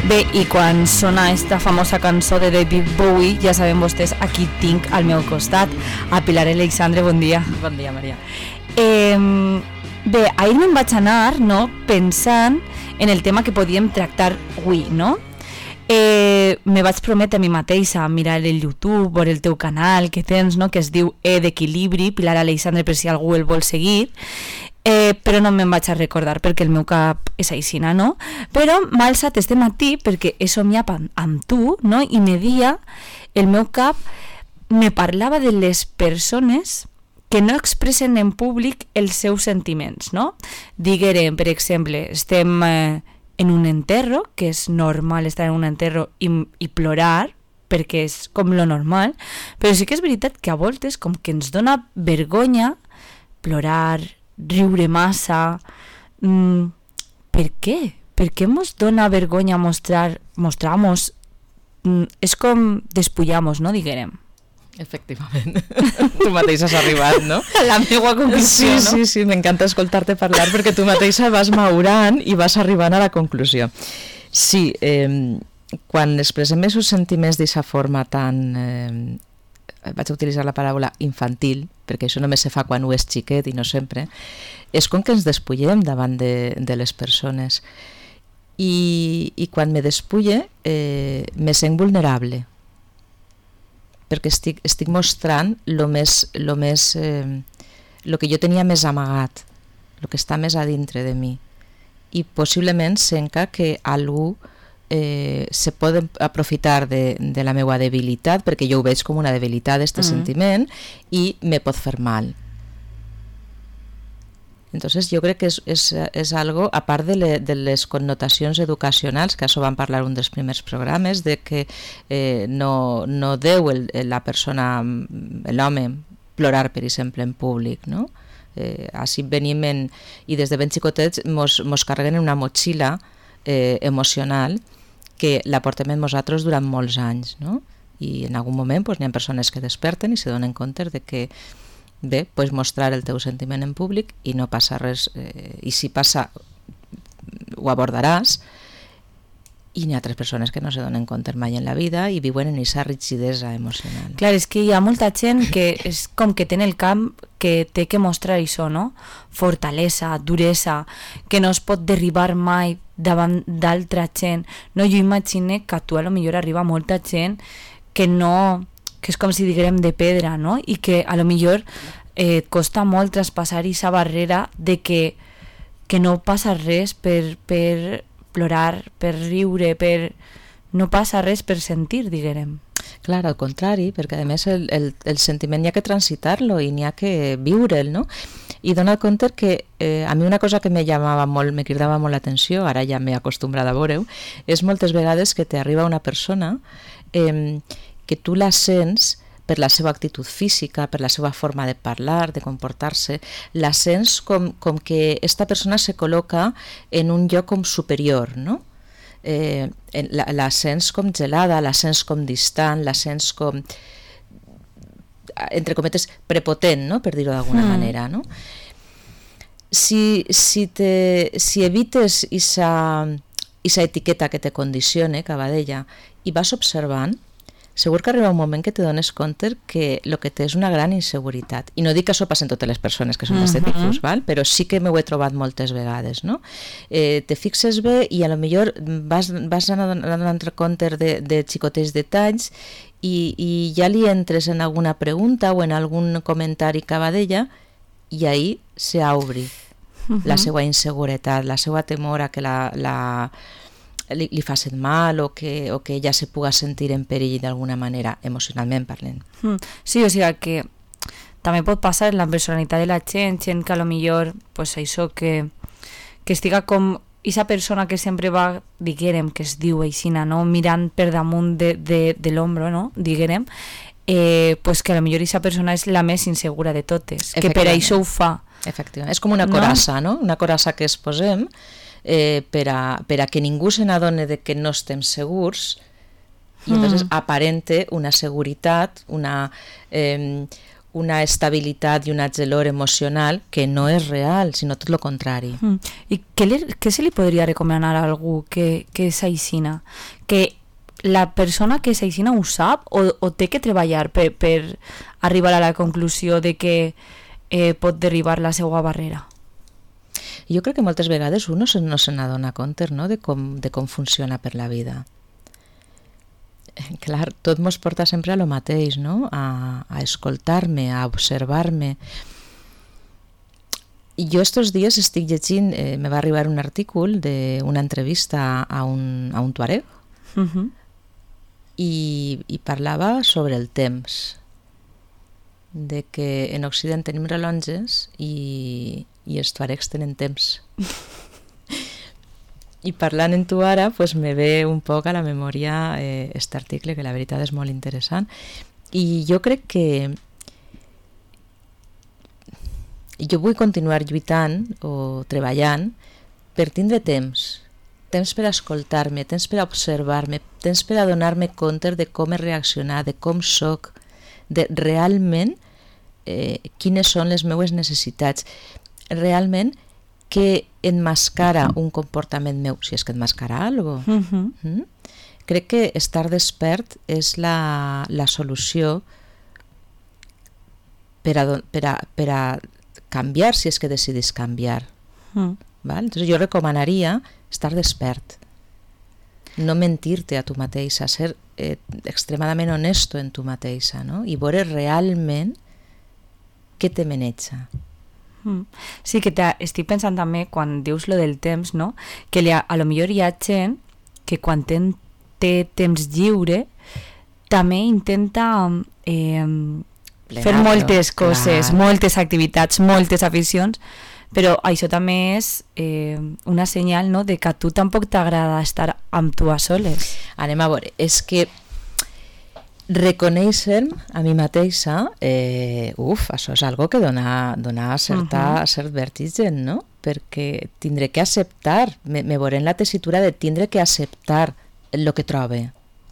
Bé, i quan sona esta famosa cançó de David Bowie, ja sabem vostès a qui tinc al meu costat, a Pilar Alexandre, bon dia. Bon dia, Maria. Bé, ahir me'n vaig anar, no?, pensant en el tema que podíem tractar avui, no? Me vaig prometre a mi mateixa mirar el YouTube, veure el teu canal que tens, no?, que es diu d'Equilibri, Pilar Alexandre, per si algú el vol seguir, però no me'n vaig a recordar perquè el meu cap és aixina, no? Però m'ha alçat este matí perquè he somiat amb tu, no? I me dia, el meu cap me parlava de les persones que no expressen en públic els seus sentiments, no? Diguérem, per exemple, estem en un enterro, que és normal estar en un enterro i plorar, perquè és com lo normal, però sí que és veritat que a voltes com que ens dona vergonya plorar, riure massa. Per què? Per què ens dona vergonya mostrar-nos? És com despullar-nos, no, diguérem. Efectivament. Tu mateixa has arribat, no? A la meva conclusió, sí, no? Sí, m'encanta escoltar-te parlar perquè tu mateixa vas maurant i vas arribant a la conclusió. Sí, quan expressem aquests sentiments d'aquesta forma tan... vaig a utilitzar la paraula infantil, perquè això només se fa quan ho és xiquet i no sempre, és com que ens despullem davant de les persones. I quan me despulle me sent vulnerable, perquè estic mostrant lo que jo tenia més amagat, el que està més a dintre de mi. I possiblement senta que algú se pot aprofitar de la meva debilitat, perquè jo ho veig com una debilitat, este sentiment, i me pot fer mal. Entonces jo crec que és algo, a part de les connotacions educacionals, que això vam parlar un dels primers programes, de que no deu la persona, l'home, plorar, per exemple, en públic, no? Així venim i des de ben xicotets mos carreguen una motxilla emocional que la portem amb nosaltres durant molts anys, no? I en algun moment n'hi ha persones que desperten i se donen compte de que bé, pots mostrar el teu sentiment en públic i no passa res, i si passa ho abordaràs, i n'hi ha altres persones que no se donen compte mai en la vida i viuen en aquesta rigidesa emocional. Clar, és que hi ha molta gent que és com que té en el camp que té que mostrar això, no? Fortalesa, duresa, que no es pot derribar mai davant d'altra gent. No, jo imagino que a tu a lo millor arriba molta gent que no... que és com si diguem de pedra, no? I que a lo millor et costa molt traspassar aquesta barrera de que no passa res per plorar, per riure, no passa res per sentir, diguem. Clar, al contrari, perquè a més el sentiment n'hi ha que transitar-lo i n'hi ha que viure'l, no? I donar compte que a mi una cosa que me cridava molt l'atenció, ara ja m'he acostumbrat a veure-ho, és moltes vegades que t'arriba una persona que tu la sents per la seva actitud física, per la seva forma de parlar, de comportar-se, la sents com que esta persona se col·loca en un lloc com superior, no? La sents com gelada, la sents com distant, la sents com, entre cometes, prepotent, no? Per dir-ho d'alguna manera, no? Si evites esa etiqueta que te condicione, que va d'ella, i vas observant, segur que arriba un moment que te dones compte que el que té és una gran inseguretat. I no dic que això passa en totes les persones que són d'aquest tipus, però sí que m'ho he trobat moltes vegades, no? Te fixes bé i a lo millor vas anar donant compte de xicotets detalls i ja li entres en alguna pregunta o en algun comentari que va d'ella i ahí se obri la seva inseguretat, la seva temor a que li facin mal o que ella se puga sentir en perill d'alguna manera, emocionalment parlant. Sí, o sigui que també pot passar en la personalitat de la gent que a lo millor, pues això, que estiga com esa persona que sempre va, diguérem, que es diu aixina, no? Mirant per damunt de l'ombro, no? Diguérem, pues que a lo millor esa persona és la més insegura de totes, que per això ho fa. Efectivament, és com una corassa, no? Una corassa que es posem per a que ningú se n'adone de que no estem segurs i entonces aparente una seguretat, una estabilitat i un atzelor emocional que no és real, sinó tot el contrari. I què se li podria recomanar a algú que s'aixina? Que la persona que s'aixina ho sap o té que treballar per arribar a la conclusió de que pot derribar la seva barrera? Jo crec que moltes vegades uno no se n'adona compte, no? de com funciona per la vida. Clar, tot mos porta sempre a lo mateix, no? A escoltar-me, a observar-me. I jo estos dies estic llegint, me va arribar un artícul d'una entrevista a un tuareg i parlava sobre el temps, de que en Occident tenim rellotges i els tuaregs tenen temps. I parlant en tu ara, pues me ve un poc a la memòria aquest article, que la veritat és molt interessant. I jo crec que jo vull continuar lluitant o treballant per tindre temps per escoltar-me, temps per observar-me, temps per adonar-me compte de com he reaccionat, de com soc, de realment quines són les meues necessitats, realment que enmascara un comportament meu, si és que enmascara alguna cosa. Crec que estar despert és la solució per a canviar, si és que decidis canviar. Val? Entonces jo recomanaria estar despert, no mentir-te a tu mateixa, ser extremadament honesto en tu mateixa, no? I veure realment què te maneja. Sí, que estic pensant també, quan dius lo del temps, no? Que a lo millor hi ha gent que quan té temps lliure també intenta fer moltes coses, moltes activitats, moltes aficions, però això també és una senyal, no?, de que a tu tampoc t'agrada estar amb tu a soles. Anem a veure, és que reconèixer-me a mi mateixa, això és algo que dona cert vertigen, no? Perquè tindré que acceptar, me veuré en la tessitura de tindre que acceptar el que trobe.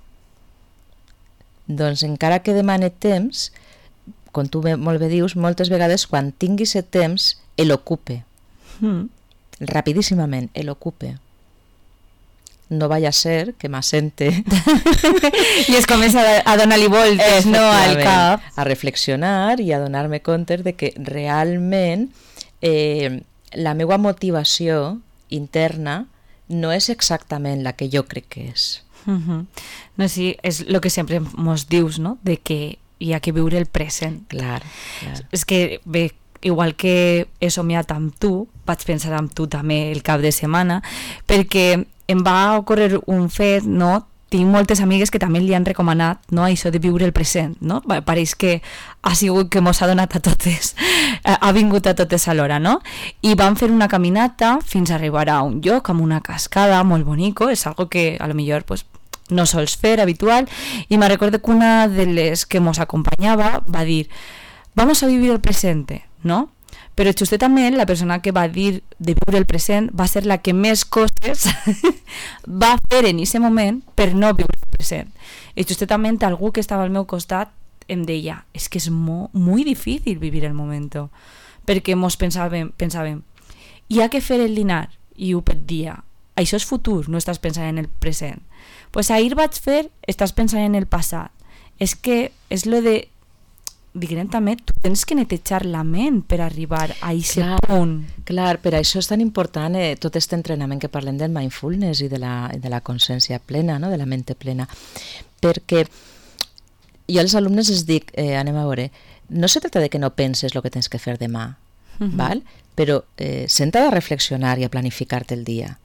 Doncs encara que demane temps, com tu molt bé dius, moltes vegades quan tingui aquest temps, l'ocupe. Rapidíssimament, l'ocupe. No vaya a ser que m'assente i es comença a donar-li voltes, no, al cap, a reflexionar i a donar-me compte de que realment la meva motivació interna no és exactament la que jo crec que és. No, sí, és el que sempre mos dius, no?, de que hi ha que viure el present. Clar. És que bé, igual que he somiat amb tu, vaig pensar amb tu també el cap de setmana, perquè em va ocórrer un fet, no? Tinc moltes amigues que també li han recomanat, no?, això de viure el present, no? Pareix que ha sigut que mos ha donat a totes, ha vingut a totes alhora, no? I vam fer una caminata fins a arribar a un lloc amb una cascada molt bonico, és algo que a lo millor pues, no sols fer habitual, i me recordo que una de les que mos acompanyava va dir vamos a vivir el presente, no? Però justament la persona que va dir de viure el present va ser la que més coses va fer en aquest moment per no viure el present. I justament algú que estava al meu costat em deia, és que és molt difícil vivir el moment, perquè mos pensàvem, hi ha que fer el dinar, i ho dia, això és futur, no estàs pensant en el present. Pues ahir vaig fer, estàs pensant en el passat. És que és lo de diguem també, tu tens que netejar la ment per arribar a aquest punt. Clar, per això és tan important tot aquest entrenament que parlem del mindfulness i de la consciència plena, no? De la mente plena. Perquè jo als alumnes els dic, anem a veure, no se trata de que no penses el que tens que fer demà, val? Però senta de reflexionar i a planificar-te el dia.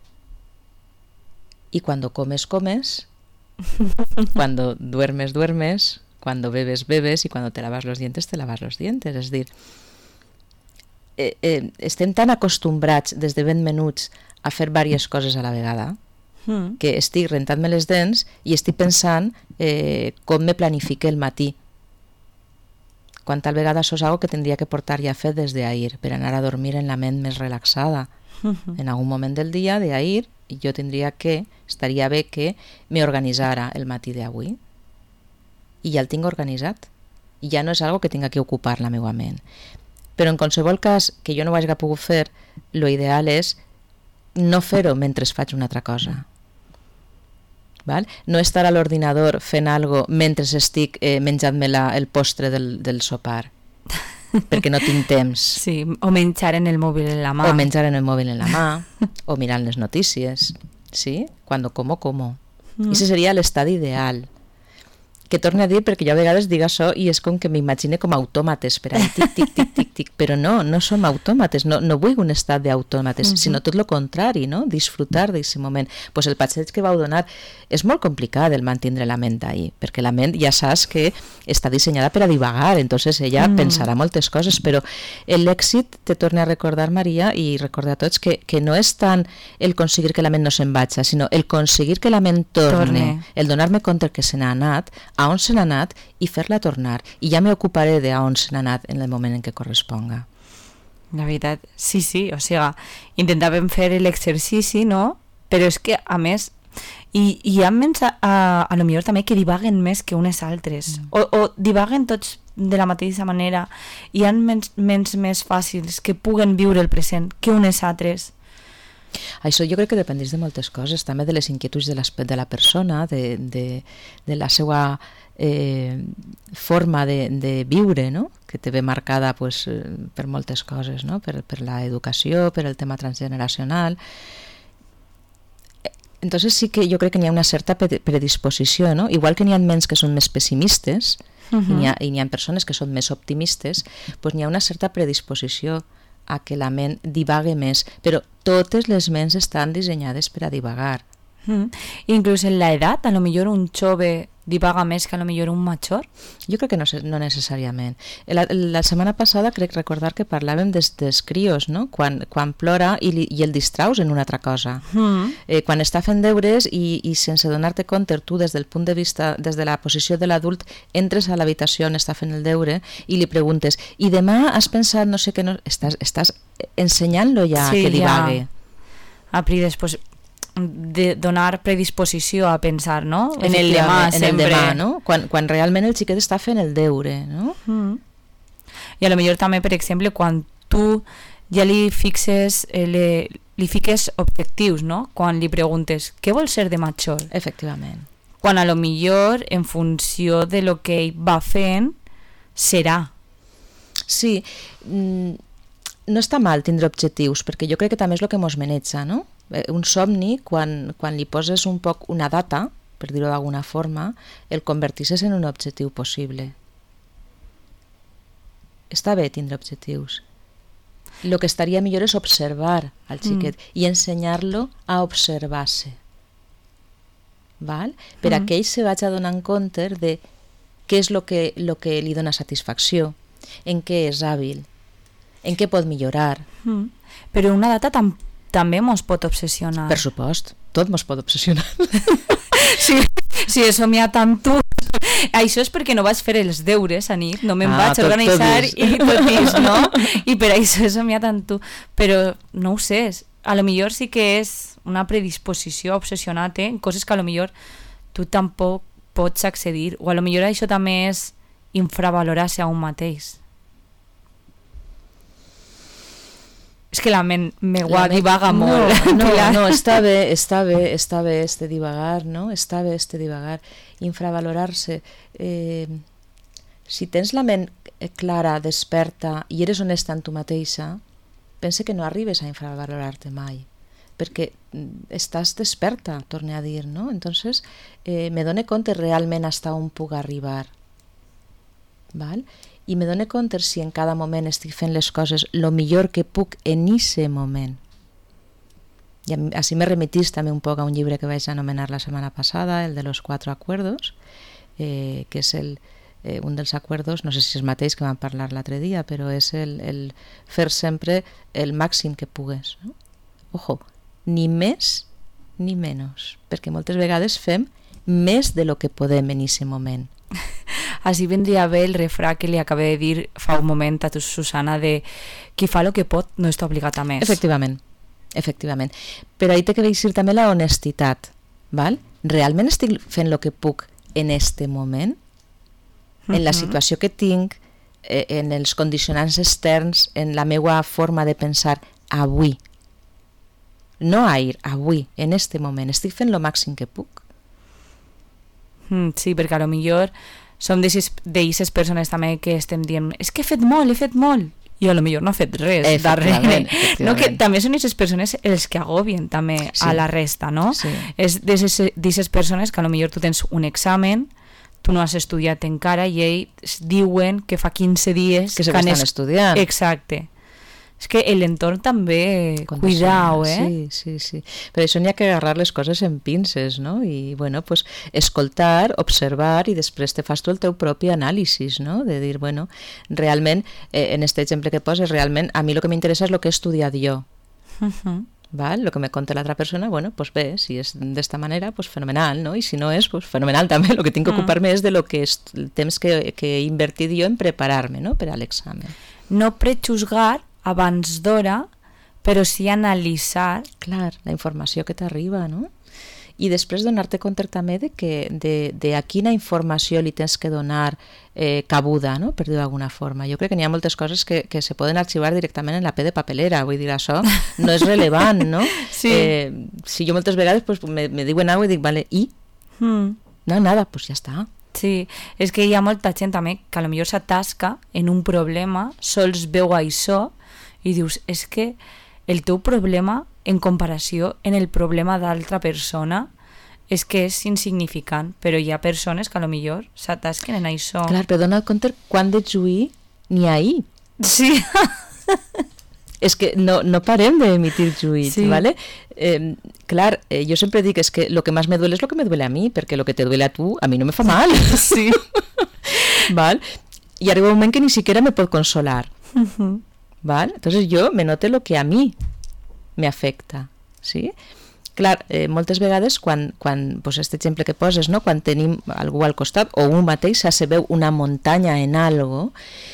Y cuando comes, comes, cuando duermes, duermes, cuando bebes, bebes, y cuando te lavas los dientes, te lavas los dientes. És a dir, estem tan acostumbrats des de ben menuts a fer diverses coses a la vegada que estic rentant-me les dents i estic pensant com me planifique el matí, quan tal vegada això és algo que tindria que portar ja fet des d'ahir per anar a dormir en la ment més relaxada. En algun moment del dia d'ahir jo estaria bé que me organitzara el matí d'avui i ja el tinc organitzat. i ja no és algo que tinga que ocupar la meva ment. Però en qualsevol cas que jo no ho hagi pogut fer, lo ideal és no fer-ho mentre faig una altra cosa. Val? No estar a l'ordinador fent algo mentre estic menjant-me el postre del sopar, perquè no tinc temps. Sí, o menjar en el mòbil en la mà. O menjar en el mòbil en la mà, o mirant les notícies, ¿sí? Cuando como. Ese seria l'estadi ideal. Que torne a dir, perquè jo a vegades dic això i és com que m'imagine com autòmates per ahí, tic, tic, tic, tic, tic, però no som autòmates, no vull un estat d'autòmates, sinó tot el contrari, no? Disfrutar d'aquest moment. Pues el passeig que vau donar és molt complicat el mantindre la ment ahí, perquè la ment ja saps que està dissenyada per a divagar, entonces ella pensarà moltes coses, però l'èxit, te torna a recordar, Maria, i recordar a tots que no és tant el aconseguir que la ment no se'n vagi, sinó el aconseguir que la ment torne, el donar-me compte que se n'ha anat, a on se n'ha anat i fer-la tornar, i ja m'ocuparé de a on se n'ha anat en el moment en què corresponga. La veritat, sí, o sigui, intentàvem fer l'exercici, no? Però és que, a més, hi ha ments a lo millor també que divaguen més que unes altres, o divaguen tots de la mateixa manera. Hi ha ments més fàcils que puguen viure el present que unes altres. Això jo crec que dependeix de moltes coses, també de les inquietuds de la persona, de la seva forma de viure, no? Que te ve marcada pues, per moltes coses, no? per l'educació, per el tema transgeneracional. Entonces sí que jo crec que n'hi ha una certa predisposició, no? Igual que n'hi ha ments que són més pessimistes i n'hi ha persones que són més optimistes, pues n'hi ha una certa predisposició a que la ment divague més, però totes les ments estan dissenyades per a divagar. Inclús en l'edat, a lo millor un jove divaga més que a lo millor un major? Jo crec que no necessàriament. La setmana passada crec recordar que parlàvem dels crios, no? Quan plora i el distraus en una altra cosa. Quan està fent deures i sense donar-te compte, tu des del punt de vista, des de la posició de l'adult, entres a l'habitació on està fent el deure i li preguntes, i demà has pensat no sé què, no? Estàs ensenyant-lo ja que divague. Després de donar predisposició a pensar, no? En el demà sempre. En el demà, no? Quan realment el xiquet està fent el deure, no? I a lo millor també, per exemple, quan tu ja li fiques objectius, no? Quan li preguntes, què vol ser de major? Efectivament. Quan a lo millor, en funció de lo que ell va fent, serà. Sí, no està mal tindre objectius, perquè jo crec que també és el que mos maneja, no? Un somni, quan li poses un poc una data, per dir-ho d'alguna forma, el convertisses en un objectiu possible. Està bé tindre objectius. El que estaria millor és observar al xiquet i ensenyar-lo a observar-se. Per a que ell se vagi donant compte de què és el que li dona satisfacció, en què és hàbil, en què pot millorar. Però una data també mos pot obsessionar. Per supost, tot mos pot obsessionar. Sí, he somiat amb tu. Això és perquè no vaig fer els deures a nit, no me'n vaig organitzar i tot dins, no? I per això he somiat amb tu. Però no ho sé, a lo millor sí que és una predisposició a obsessionar-te en coses que a lo millor tu tampoc pots accedir, o a lo millor això també és infravalorar-se a un mateix. És que la ment divaga molt. No, està bé este divagar, no? Està bé este divagar. Infravalorar-se. Si tens la ment clara, desperta i eres honesta amb tu mateixa, pense que no arribes a infravalorar-te mai, perquè estàs desperta, torne a dir, no? Entonces, me dono compte realment hasta on puc arribar. Val? I me dono compte si en cada moment estic fent les coses el millor que puc en aquest moment. I així me remetís també un poc a un llibre que vaig anomenar la setmana passada, el de los 4 acuerdos, que és un dels acuerdos, no sé si és el mateix que vam parlar l'altre dia, però és el fer sempre el màxim que pugues. No? Ojo, ni més ni menys, perquè moltes vegades fem més de lo que podem en aquest moment. Així vendria bé el refrà que li acabé de dir fa un moment a tu, Susana, de qui fa el que pot no està obligat a més. Efectivament. Però ahí té que deixir també la honestitat. Val? Realment estic fent el que puc en este moment? en la situació que tinc, en els condicionants externs, en la meva forma de pensar avui. No ahir, avui, en este moment. Estic fent el màxim que puc. Sí, perquè a lo millor som d'aquestes persones també que estem dient és que he fet molt, i a lo millor no ha fet res darrere. No, que també són aquestes persones els que agobien també a la resta, no? Sí. És d'aquestes persones que a lo millor tu tens un examen, tu no has estudiat encara i ells diuen que fa 15 dies que estan estudiant. Exacte. És que l'entorn també, cuidao, Sí. Per això n'hi ha que agarrar les coses en pinces, no? I, bueno, pues, escoltar, observar i després te fas tu el teu propi anàlisi, no? De dir, bueno, realment, en aquest exemple que poses, realment, a mi el que m'interessa és el que he estudiat jo. ¿Val? Lo que me conta l'altra persona, bueno, pues bé, si és d'esta manera, pues fenomenal, no? I si no és, pues fenomenal també. Lo que tinc que ocupar-me és de lo que és el temps que he invertit jo en preparar-me, no?, per a l'examen. No prejuzgar abans d'hora, però sí analitzar. Clar, la informació que t'arriba, no? I després donar-te compte també de a quina informació li tens que donar cabuda, no?, per dir-ho d'alguna forma. Jo crec que n'hi ha moltes coses que se poden arxivar directament en la P de papelera, vull dir, això no és rellevant, no? Sí. Si jo moltes vegades pues, me diuen alguna cosa i dic, vale, i? No, nada, pues ja està. Sí, és que hi ha molta gent també que potser s'atasca en un problema, sols veu això i dius, és que el teu problema en comparació en el problema d'altra persona és que és insignificant, però hi ha persones que potser s'atasquen en això. Clar, però dona compte quan de juir n'hi ha ahir. Sí. És que no parem d'emitir juïts, sí. ¿vale? Clar, jo sempre dic és que lo que más me duele es lo que me duele a mí, perquè lo que te duele a tu, a mí no me fa mal. Sí. ¿Vale? Y arriba un moment que ni siquiera me pot consolar. ¿Vale? Entonces yo me note lo que a mí me afecta, ¿sí? Clar, moltes vegades quan pues este exemple que poses, no? Quan tenim algú al costat o un mateix se veu una muntanya en algo,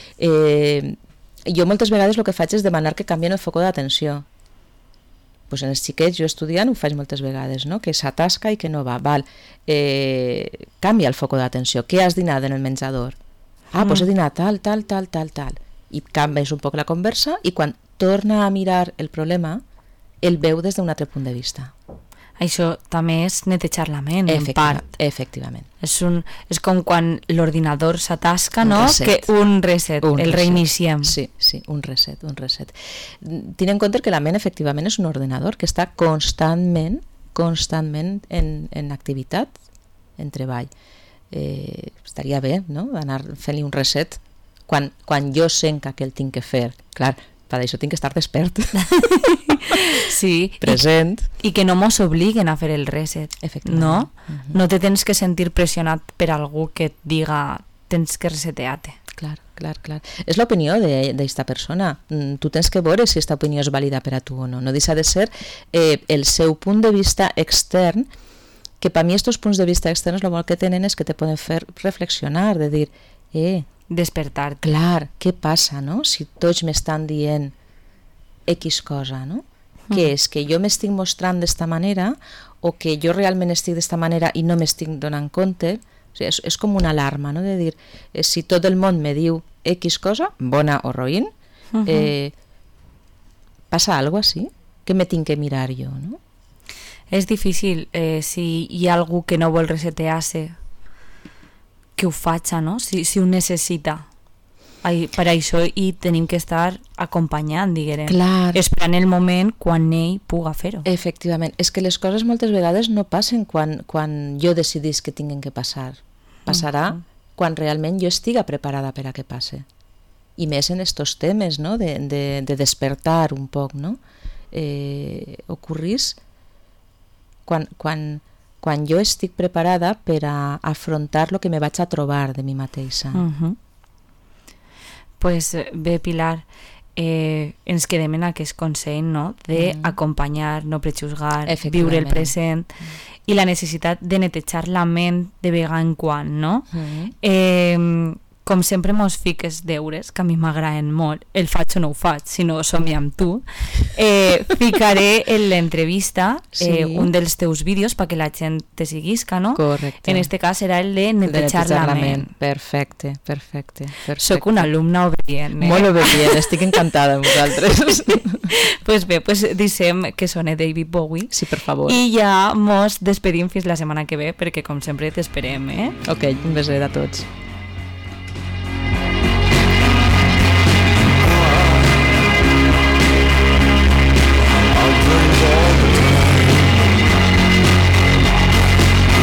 jo moltes vegades el que faig és demanar que canvien el foc d'atenció. Pues en els xiquets, jo estudiant, ho faig moltes vegades, no? Que s'atasca i que no va. Val. Canvia el foc d'atenció. Què has dinat en el menjador? Pues he dinat tal. I canvies un poc la conversa i quan torna a mirar el problema el veu des d'un altre punt de vista. Això també és netejar la ment, en part. Efectivament. És com quan l'ordinador s'atasca, no? Que un reset, el reiniciem. Sí, un reset. Tinc en compte que la ment efectivament és un ordenador que està constantment en activitat, en treball. Estaria bé, no?, anar fent-li un reset quan jo sent que el tinc que fer. Clar, per això tinc que estar despert. Sí. Present. I que no mos obliguen a fer el reset. No? No te tens que sentir pressionat per algú que et diga tens que resetear-te. Clar. És l'opinió d'esta persona. Tu tens que veure si aquesta opinió és vàlida per a tu o no. No deixa de ser el seu punt de vista extern, que per mi estos punts de vista externs el que tenen és que te poden fer reflexionar, de dir, despertar. Clar, què passa, no? Si tots m'estan dient X cosa, no? Què és? Que jo m'estic mostrant d'esta manera o que jo realment estic d'esta manera i no m'estic donant compte? O sigui, és com una alarma, no? De dir, si tot el món me diu X cosa, bona o roïn, passa algo així? Que me tinc que mirar jo, no? És difícil si hi ha algú que no vol resetear-se que ho faci, no? Si ho necessita. Per això i tenim que estar acompanyant, diguem. Clar. Esperant el moment quan ell puga fer-ho. Efectivament. És que les coses moltes vegades no passen quan jo decidís que tinguen que passar. Passarà quan realment jo estiga preparada per a que passe. I més en estos temes, no?, de despertar un poc, no? Ocorrís quan jo estic preparada per a afrontar el que me vaig a trobar de mi mateixa. Pues bé, Pilar, ens quedem en aquest consell, no?, d'acompanyar, no prejuzgar, viure el present i la necessitat de netejar la ment de vegada en quan, no? com sempre mos fiques deures, que a mi m'agraden molt, el faig o no ho faig, si no som amb tu, ficaré en l'entrevista un dels teus vídeos perquè la gent te seguisca, no? Correcte. En este cas serà el de netejar la ment. Perfecte. Soc una alumna obedient. Molt obedient, estic encantada amb vosaltres. Pues bé, deixem que soni David Bowie. Sí, per favor. I ja mos despedim fins la setmana que ve, perquè com sempre t'esperem, Ok, un beset a tots.